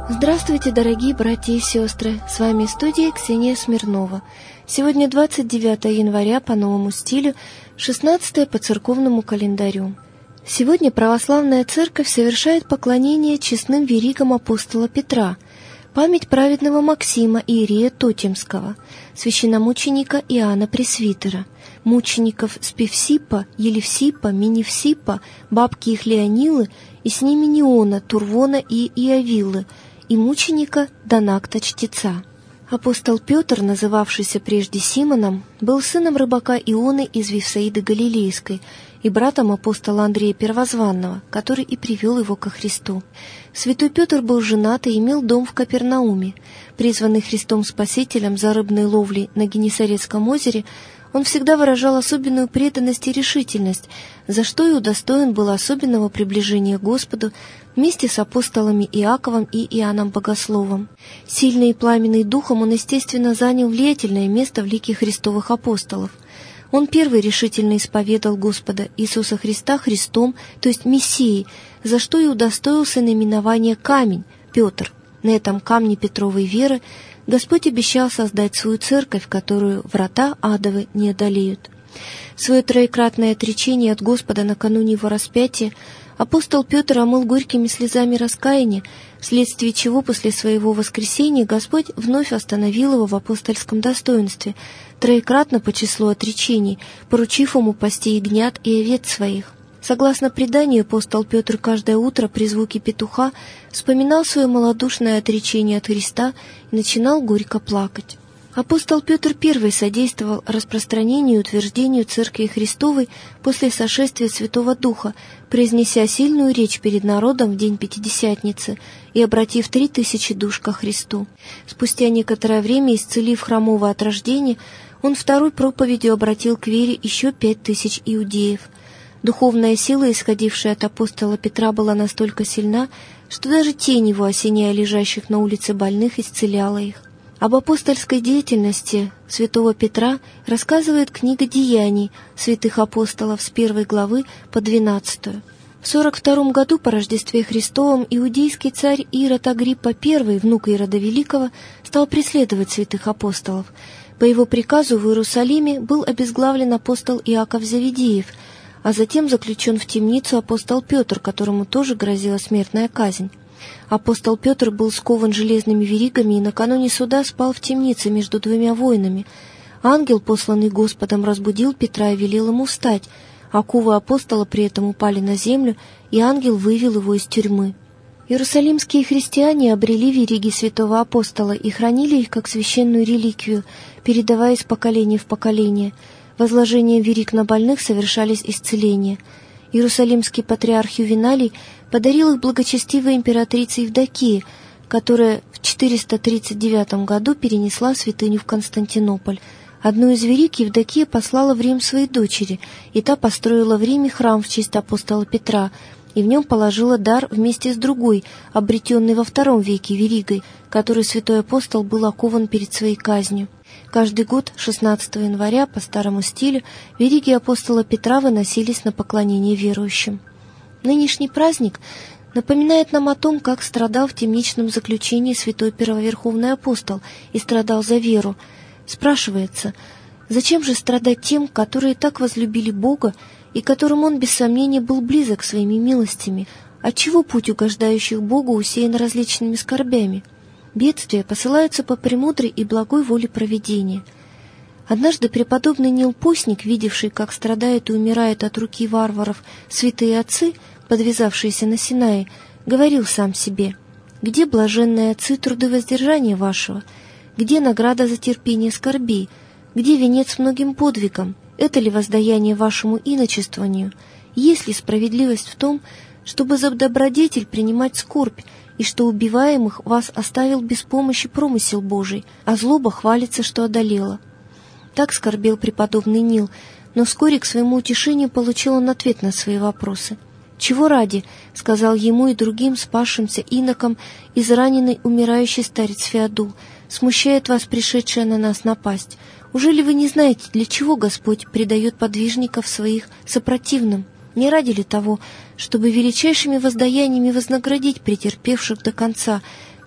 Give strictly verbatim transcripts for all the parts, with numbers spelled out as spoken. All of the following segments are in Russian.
Здравствуйте, дорогие братья и сестры! С вами студия Ксения Смирнова. Сегодня двадцать девятое января по новому стилю, шестнадцатое по церковному календарю. Сегодня православная церковь совершает поклонение честным веригам апостола Петра, память праведного Максима Иерея Тотемского, священномученика Иоанна Пресвитера, мучеников Спевсипа, Елевсипа, Миневсипа, бабки их Леонилы и с ними Неона, Турвона и Иовилы, и мученика Донакта Чтеца. Апостол Петр, называвшийся прежде Симоном, был сыном рыбака Ионы из Вифсаиды Галилейской и братом апостола Андрея Первозванного, который и привел его ко Христу. Святой Петр был женат и имел дом в Капернауме. Призванный Христом Спасителем за рыбной ловлей на Генесарецком озере, он всегда выражал особенную преданность и решительность, за что и удостоен был особенного приближения к Господу вместе с апостолами Иаковом и Иоанном Богословом. Сильный и пламенный духом, он, естественно, занял влиятельное место в лике Христовых апостолов. Он первый решительно исповедал Господа Иисуса Христа Христом, то есть Мессией, за что и удостоился наименования «Камень» Петр. На этом камне Петровой веры Господь обещал создать свою церковь, которую врата адовы не одолеют. Свое троекратное отречение от Господа накануне его распятия апостол Петр омыл горькими слезами раскаяния, вследствие чего после своего воскресения Господь вновь остановил его в апостольском достоинстве, троекратно по числу отречений, поручив ему пасти ягнят и овец своих. Согласно преданию, апостол Петр каждое утро при звуке петуха вспоминал свое малодушное отречение от Христа и начинал горько плакать. Апостол Петр первый содействовал распространению и утверждению Церкви Христовой после сошествия Святого Духа, произнеся сильную речь перед народом в день Пятидесятницы и обратив три тысячи душ ко Христу. Спустя некоторое время, исцелив хромого от рождения, он второй проповедью обратил к вере еще пять тысяч иудеев. Духовная сила, исходившая от апостола Петра, была настолько сильна, что даже тень его, осеняя лежащих на улице больных, исцеляла их. Об апостольской деятельности святого Петра рассказывает книга «Деяний» святых апостолов с первой главы по двенадцатую. В сорок втором году по Рождестве Христовом иудейский царь Ирод Агриппа I, внук Ирода Великого, стал преследовать святых апостолов. По его приказу в Иерусалиме был обезглавлен апостол Иаков Завидеев, а затем заключен в темницу апостол Петр, которому тоже грозила смертная казнь. Апостол Петр был скован железными веригами и накануне суда спал в темнице между двумя воинами. Ангел, посланный Господом, разбудил Петра и велел ему встать, а оковы апостола при этом упали на землю, и ангел вывел его из тюрьмы. Иерусалимские христиане обрели вериги святого апостола и хранили их как священную реликвию, передавая из поколения в поколение. Возложением вериг на больных совершались исцеления. Иерусалимский патриарх Ювеналий подарил их благочестивой императрице Евдокии, которая в четыреста тридцать девятом году перенесла святыню в Константинополь. Одну из вериг Евдокия послала в Рим своей дочери, и та построила в Риме храм в честь апостола Петра, и в нем положила дар вместе с другой, обретенной во втором веке веригой, которой святой апостол был окован перед своей казнью. Каждый год, шестнадцатого января, по старому стилю, вериги апостола Петра выносились на поклонение верующим. Нынешний праздник напоминает нам о том, как страдал в темничном заключении святой первоверховный апостол и страдал за веру. Спрашивается, зачем же страдать тем, которые так возлюбили Бога и которым он, без сомнения, был близок своими милостями? Отчего путь угождающих Богу усеян различными скорбями? Бедствия посылаются по премудрой и благой воле провидения. Однажды преподобный Нил Постник, видевший, как страдают и умирают от руки варваров святые отцы, подвязавшиеся на Синае, говорил сам себе: «Где блаженные отцы труды воздержания вашего? Где награда за терпение скорбей? Где венец многим подвигам? Это ли воздаяние вашему иночествованию? Есть ли справедливость в том, чтобы за добродетель принимать скорбь, и что убиваемых вас оставил без помощи промысел Божий, а злоба хвалится, что одолела?» Так скорбел преподобный Нил, но вскоре к своему утешению получил он ответ на свои вопросы. «Чего ради, — сказал ему и другим спасшимся инокам, израненный умирающий старец Феодул, — смущает вас пришедшая на нас напасть? Ужели вы не знаете, для чего Господь предает подвижников своих сопротивным? Не ради ли того, чтобы величайшими воздаяниями вознаградить претерпевших до конца,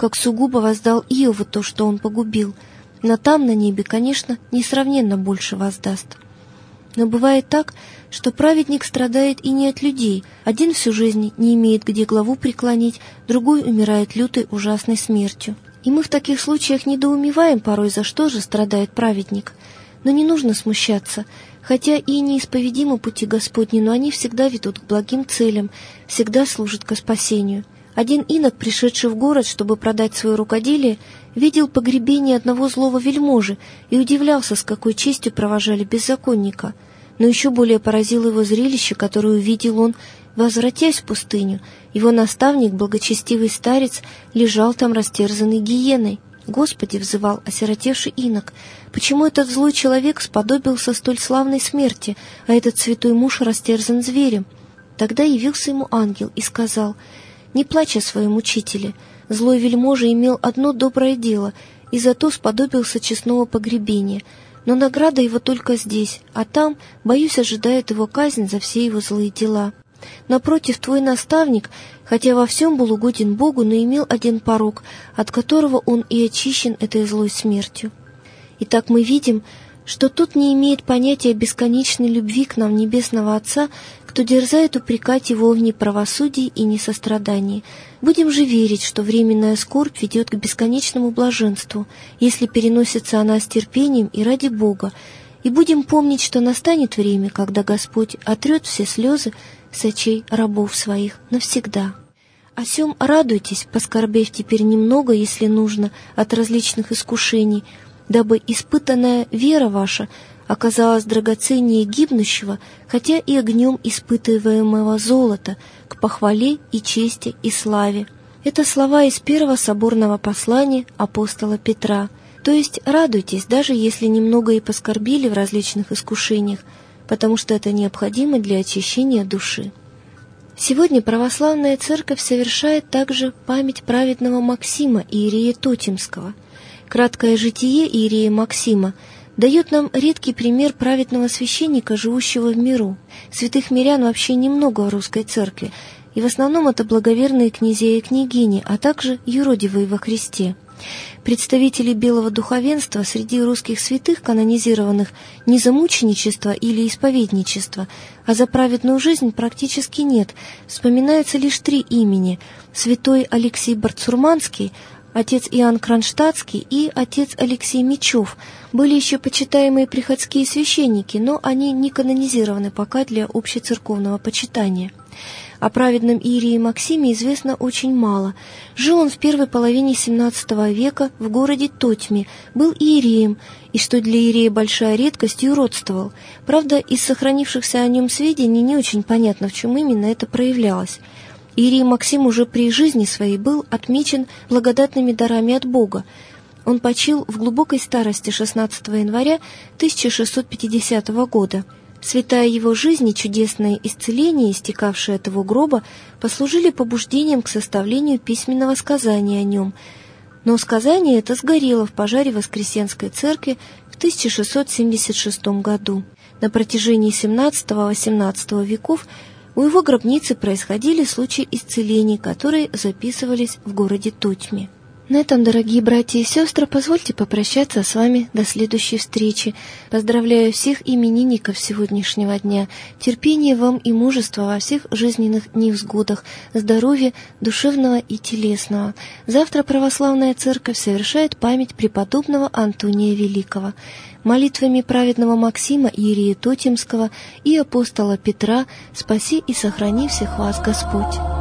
как сугубо воздал Иову то, что он погубил. Но там, на небе, конечно, несравненно больше воздаст. Но бывает так, что праведник страдает и не от людей. Один всю жизнь не имеет где главу преклонить, другой умирает лютой ужасной смертью. И мы в таких случаях недоумеваем порой, за что же страдает праведник. Но не нужно смущаться, хотя и неисповедимы пути Господни, но они всегда ведут к благим целям, всегда служат ко спасению. Один инок, пришедший в город, чтобы продать свое рукоделие, видел погребение одного злого вельможи и удивлялся, с какой честью провожали беззаконника. Но еще более поразило его зрелище, которое увидел он, возвратясь в пустыню. Его наставник, благочестивый старец, лежал там растерзанный гиеной. «Господи!» — взывал осиротевший инок, «почему этот злой человек сподобился столь славной смерти, а этот святой муж растерзан зверем?» Тогда явился ему ангел и сказал: «Не плачь о своем учителе. Злой вельможа имел одно доброе дело, и зато сподобился честного погребения. Но награда его только здесь, а там, боюсь, ожидает его казнь за все его злые дела. Напротив, твой наставник, хотя во всем был угоден Богу, но имел один порок, от которого он и очищен этой злой смертью». Итак, мы видим, что тут не имеет понятия бесконечной любви к нам Небесного Отца, кто дерзает упрекать его в неправосудии и несострадании. Будем же верить, что временная скорбь ведет к бесконечному блаженству, если переносится она с терпением и ради Бога, и будем помнить, что настанет время, когда Господь отрет все слезы с очей рабов своих навсегда. О сем радуйтесь, поскорбев теперь немного, если нужно, от различных искушений, дабы испытанная вера ваша оказалась драгоценнее гибнущего, хотя и огнем испытываемого золота, к похвале и чести и славе. Это слова из первого соборного послания апостола Петра. То есть радуйтесь, даже если немного и поскорбили в различных искушениях, потому что это необходимо для очищения души. Сегодня православная церковь совершает также память праведного Максима, иерея Тотемского. Краткое житие иерея Максима дает нам редкий пример праведного священника, живущего в миру. Святых мирян вообще немного в русской церкви, и в основном это благоверные князья и княгини, а также юродивые во Христе. Представителей белого духовенства среди русских святых, канонизированных не за мученичество или исповедничество, а за праведную жизнь, практически нет. Вспоминается лишь три имени: святой Алексей Барцурманский, отец Иоанн Кронштадтский и отец Алексей Мечев. Были еще почитаемые приходские священники, но они не канонизированы пока для общецерковного почитания. О праведном иерее Максиме известно очень мало. Жил он в первой половине семнадцатого века в городе Тотьме, был иереем, и, что для иерея большая редкость, юродствовал. Правда, из сохранившихся о нем сведений не очень понятно, в чем именно это проявлялось. Иерей Максим уже при жизни своей был отмечен благодатными дарами от Бога. Он почил в глубокой старости шестнадцатого января тысяча шестьсот пятидесятого года. Святая его жизнь и чудесные исцеления, истекавшие от его гроба, послужили побуждением к составлению письменного сказания о нем. Но сказание это сгорело в пожаре Воскресенской церкви в тысяча шестьсот семьдесят шестом году. На протяжении семнадцатого-восемнадцатого веков у его гробницы происходили случаи исцелений, которые записывались в городе Тотьме. На этом, дорогие братья и сестры, позвольте попрощаться с вами до следующей встречи. Поздравляю всех именинников сегодняшнего дня. Терпения вам и мужества во всех жизненных невзгодах, здоровья душевного и телесного. Завтра православная церковь совершает память преподобного Антония Великого. Молитвами праведного Максима, иерея Тотемского, и апостола Петра спаси и сохрани всех вас Господь.